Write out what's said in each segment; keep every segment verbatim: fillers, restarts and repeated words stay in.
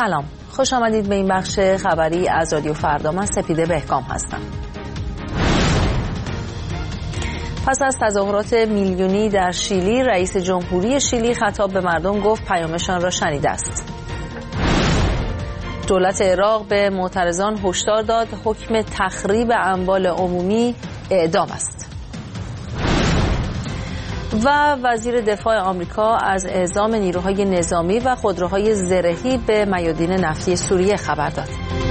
سلام، خوش آمدید به این بخش خبری از رادیو فردا. من سپیده بهکام هستم. پس از تظاهرات میلیونی در شیلی، رئیس جمهوری شیلی خطاب به مردم گفت پیامشان را شنیده است. دولت عراق به معترضان هشدار داد حکم تخریب اموال عمومی اعدام است. و وزیر دفاع آمریکا از اعزام نیروهای نظامی و خودروهای زرهی به میادین نفتی سوریه خبر داد.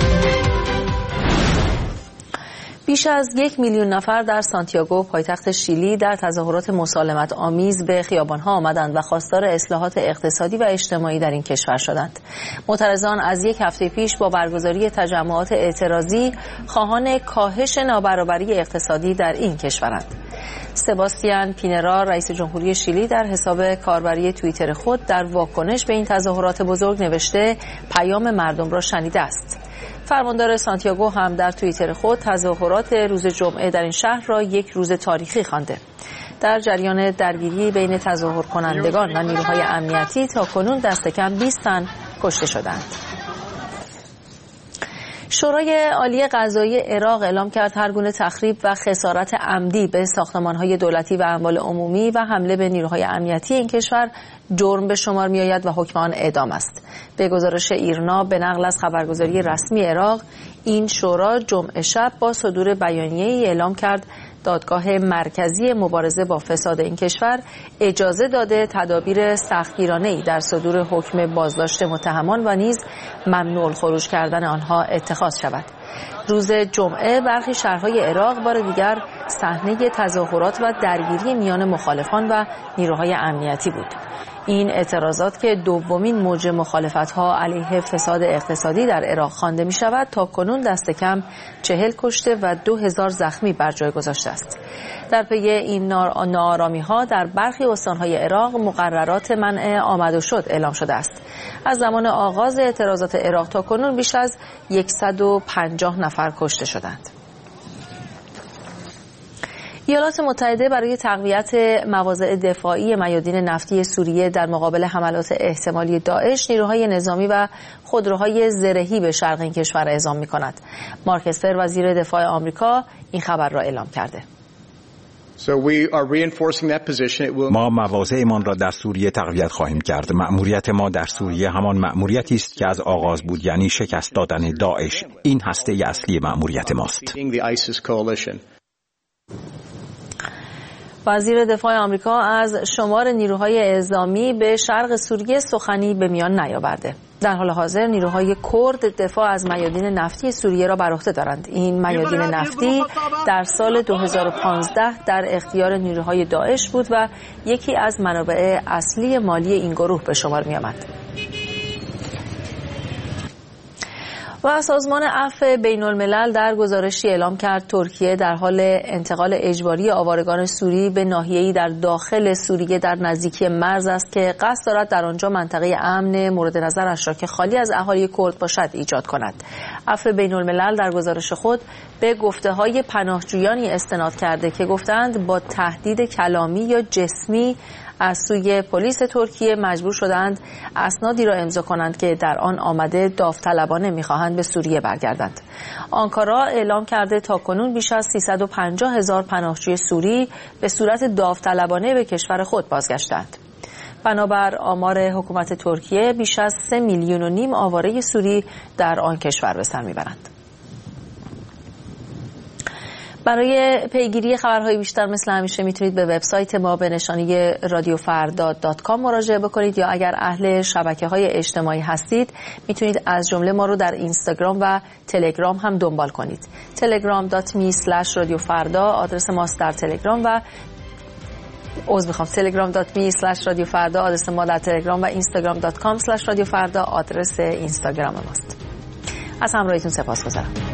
بیش از یک میلیون نفر در سانتیاگو پایتخت شیلی در تظاهرات مسالمت آمیز به خیابان‌ها آمدند و خواستار اصلاحات اقتصادی و اجتماعی در این کشور شدند. معترضان از یک هفته پیش با برگزاری تجمعات اعتراضی خواهان کاهش نابرابری اقتصادی در این کشورند. سباستیان پینرا، رئیس جمهوری شیلی، در حساب کاربری توییتر خود در واکنش به این تظاهرات بزرگ نوشته پیام مردم را شنیده است. فرماندار سانتیاگو هم در توییتر خود تظاهرات روز جمعه در این شهر را یک روز تاریخی خوانده. در جریان درگیری بین تظاهر کنندگان و نیروهای امنیتی تاکنون دست کم بیست تن کشته شدند. شورای عالی قضایی عراق اعلام کرد هر گونه تخریب و خسارت عمدی به ساختمان‌های دولتی و اموال عمومی و حمله به نیروهای امنیتی این کشور جرم به شمار می‌آید و حکم آن اعدام است. به گزارش ایرنا به نقل از خبرگزاری رسمی عراق، این شورا جمعه شب با صدور بیانیه‌ای اعلام کرد دادگاه مرکزی مبارزه با فساد این کشور اجازه داده تدابیر سختگیرانه‌ای در صدور حکم بازداشت متهمان و نیز ممنوع الخروج کردن آنها اتخاذ شود. روز جمعه برخی شهرهای عراق بار دیگر صحنه تظاهرات و درگیری میان مخالفان و نیروهای امنیتی بود. این اعتراضات که دومین موج مخالفت‌ها علیه فساد اقتصادی در عراق خوانده می‌شود، تا کنون دست کم چهل کشته و دو هزار زخمی بر جای گذاشته است. در پی این ناآرامی‌ها در برخی استان‌های عراق مقررات منع آمد و شد اعلام شده است. از زمان آغاز اعتراضات عراق تا کنون بیش از صد و پنجاه نفر کشته شدند. ایالات متحده برای تقویت مواضع دفاعی میادین نفتی سوریه در مقابل حملات احتمالی داعش نیروهای نظامی و خودروهای زرهی به شرق این کشور اعزام می‌کند. مارک اسپر، وزیر دفاع آمریکا، این خبر را اعلام کرده. ما مواضعمان را در سوریه تقویت خواهیم کرد. مأموریت ما در سوریه همان مأموریتی است که از آغاز بود، یعنی شکست دادن داعش. این هسته اصلی مأموریت ماست. وزیر دفاع آمریکا از شمار نیروهای اعزامی به شرق سوریه سخنی به میان نیاورده. در حال حاضر نیروهای کرد دفاع از میادین نفتی سوریه را بر عهده دارند. این میادین نفتی در سال دو هزار و پانزده در اختیار نیروهای داعش بود و یکی از منابع اصلی مالی این گروه به شمار می آمد. و سازمان عفو بین الملل در گزارشی اعلام کرد ترکیه در حال انتقال اجباری آوارگان سوری به ناحیه‌ای در داخل سوریه در نزدیکی مرز است که قصد دارد در آنجا منطقه امن مورد نظرش را که خالی از اهالی کرد باشد ایجاد کند. عفو بین الملل در گزارش خود به گفته‌های پناهجویانی استناد کرده که گفتند با تهدید کلامی یا جسمی از سوی پلیس ترکیه مجبور شدند اسنادی را امضا کنند که در آن آمده داوطلبانه می‌خواهند به سوریه برگردند. آنکارا اعلام کرده تاکنون بیش از سیصد و پنجاه هزار پناهجوی سوری به صورت داوطلبانه به کشور خود بازگشتند. بنابر آمار حکومت ترکیه بیش از سه میلیون و نیم آواره سوری در آن کشور به سر میبرند. برای پیگیری خبرهای بیشتر مثل همیشه میتونید به وبسایت ما به نشانی رادیو فردا دات کام مراجعه بکنید، یا اگر اهل شبکه‌های اجتماعی هستید میتونید از جمله ما رو در اینستاگرام و تلگرام هم دنبال کنید. تلگرام دات می اسلش رادیو فردا آدرس ماست در تلگرام و عذر میخوام تلگرام دات می اسلش رادیو فردا آدرس ما در تلگرام و اینستاگرام دات کام اسلش رادیو فردا آدرس اینستاگرام ماست. از همراهیتون سپاسگزارم.